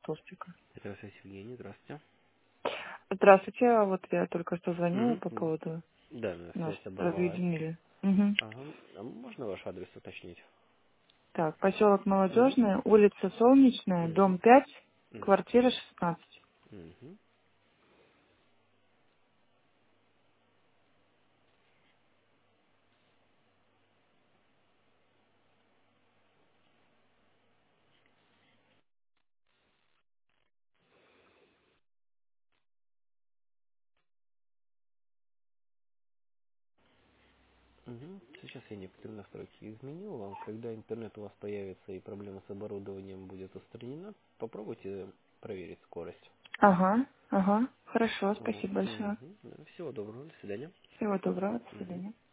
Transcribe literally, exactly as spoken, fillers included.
Толстика. Здравствуйте, Евгений, здравствуйте. Здравствуйте, а вот я только что звонила Мгм, по м. поводу, Да, да, нас связь оборвалась. разъединили. Мгм. Ага. А можно ваш адрес уточнить? Так, поселок Угу. Молодежная, улица Солнечная, Угу. дом пять, квартира Угу. шестнадцать. Угу. Угу. Сейчас я некоторые настройки изменил вам. Когда интернет у вас появится и проблема с оборудованием будет устранена, попробуйте проверить скорость. Ага, ага, хорошо, Вот. спасибо большое. Угу. Всего доброго, до свидания. Всего доброго, до Угу. свидания.